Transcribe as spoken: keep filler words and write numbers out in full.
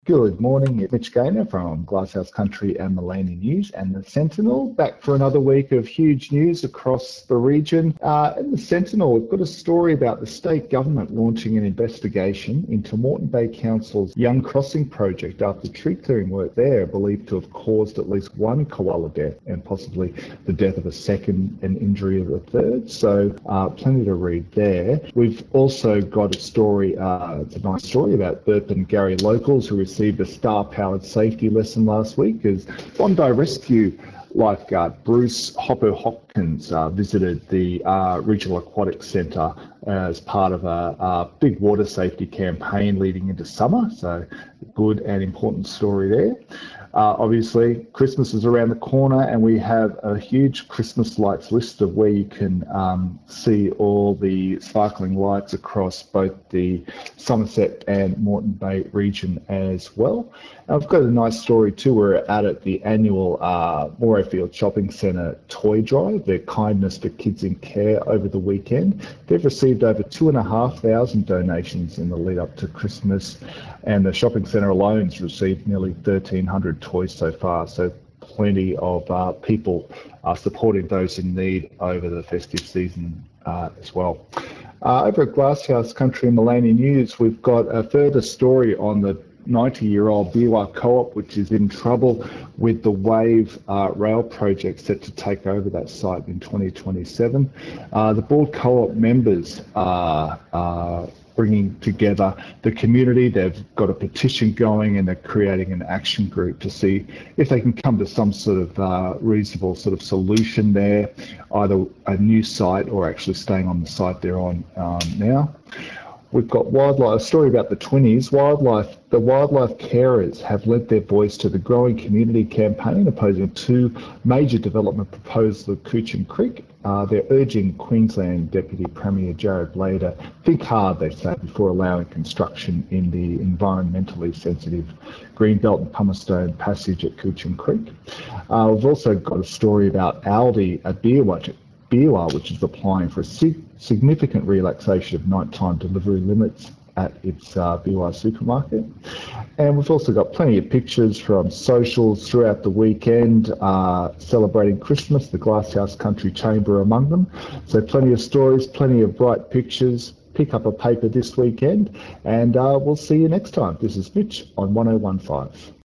Good morning, it's Mitch Gaynor from Glasshouse Country and Maleny News and the Sentinel, back for another week of huge news across the region. Uh, in the Sentinel, we've got a story about the state government launching an investigation into Moreton Bay Council's Young Crossing project after tree clearing work there believed to have caused at least one koala death and possibly the death of a second and injury of a third. So uh, plenty to read there. We've also got a story, uh, it's a nice story about Burp and Gary locals who received a star-powered safety lesson last week as Bondi Rescue lifeguard Bruce Hopper Hopkins uh, visited the uh, Regional Aquatic Centre as part of a, a big water safety campaign leading into summer. So good and important story there. Uh, obviously, Christmas is around the corner and we have a huge Christmas lights list of where you can um, see all the sparkling lights across both the Somerset and Moreton Bay region as well. And I've got a nice story too. We're out at the annual uh, Morayfield Shopping Centre toy drive, their Kindness for Kids in Care over the weekend. They've received over two and a half thousand donations in the lead up to Christmas, and the shopping centre alone has received nearly thirteen hundred toys so far. So plenty of uh, people are supporting those in need over the festive season uh, as well. Uh, over at Glasshouse Country and Maleny News, we've got a further story on the ninety-year-old Biwa Co-op, which is in trouble with the Wave uh, rail project set to take over that site in twenty twenty-seven. Uh, the board co-op members are uh, bringing together the community. They've got a petition going and they're creating an action group to see if they can come to some sort of uh, reasonable sort of solution there, either a new site or actually staying on the site they're on um, now. We've got wildlife, a story about the Twinnies. Wildlife, the wildlife carers have lent their voice to the growing community campaign opposing two major development proposals at Coochin Creek. Uh, they're urging Queensland Deputy Premier Jared Blader think hard, they say, before allowing construction in the environmentally sensitive Greenbelt and Pumicestone Passage at Coochin Creek. Uh, we've also got a story about Aldi, a beer watch Biwa, which is applying for a sig- significant relaxation of nighttime delivery limits at its uh, Biwa supermarket. And we've also got plenty of pictures from socials throughout the weekend uh, celebrating Christmas, the Glasshouse Country Chamber among them. So plenty of stories, plenty of bright pictures. Pick up a paper this weekend and uh, we'll see you next time. This is Mitch on one oh one point five.